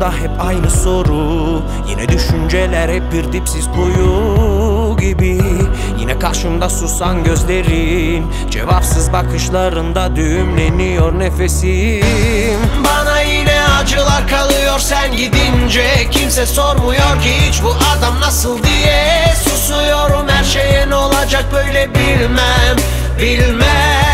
kafamda hep aynı soru. Yine düşünceler hep bir dipsiz kuyu gibi. Yine karşımda susan gözlerin, cevapsız bakışlarında düğümleniyor nefesim. Bana yine acılar kalıyor sen gidince. Kimse sormuyor ki hiç bu adam nasıl diye. Susuyorum, her şeye ne olacak böyle bilmem, bilmem.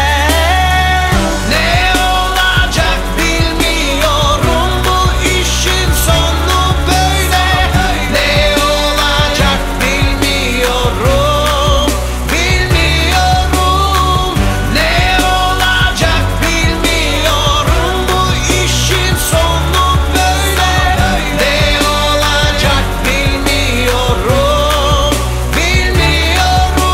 Ne olacak bilmiyorum, bu işin sonu böyle. Ne olacak bilmiyorum, bilmiyorum. Ne olacak bilmiyorum, bu işin sonu böyle. Ne olacak bilmiyorum, bilmiyorum.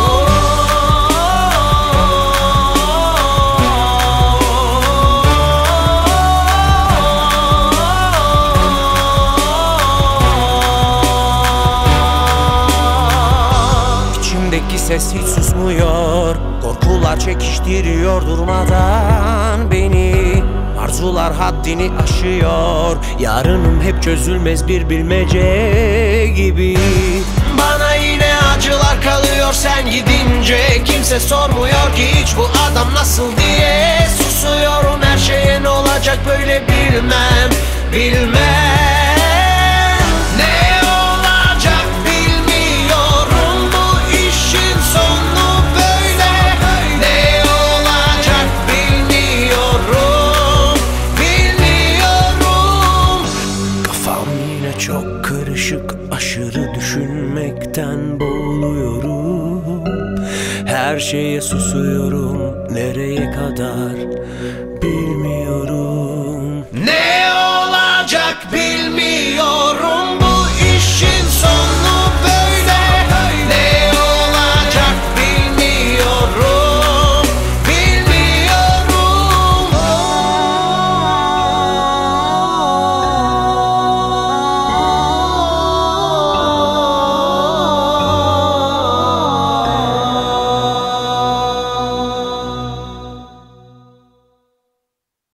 İçimdeki ses hiç susmuyor. Korkular çekiştiriyor durmadan beni. Arzular haddini aşıyor. Yarınım hep çözülmez bir bilmece gibi. Bana yine acılar kalıyor sen gidince. Kimse sormuyor ki hiç bu adam nasıl diye. Susuyorum, her şeye ne olacak böyle bilmem, bilmem. Ne olacak bilmiyorum, bu işin sonu böyle. Ne olacak bilmiyorum, bilmiyorum. Kafam yine çok karışık, aşırı düşünmekten boğuluyorum. Her şeye susuyorum, nereye kadar bilmiyorum. Ne olacak bilmiyorum.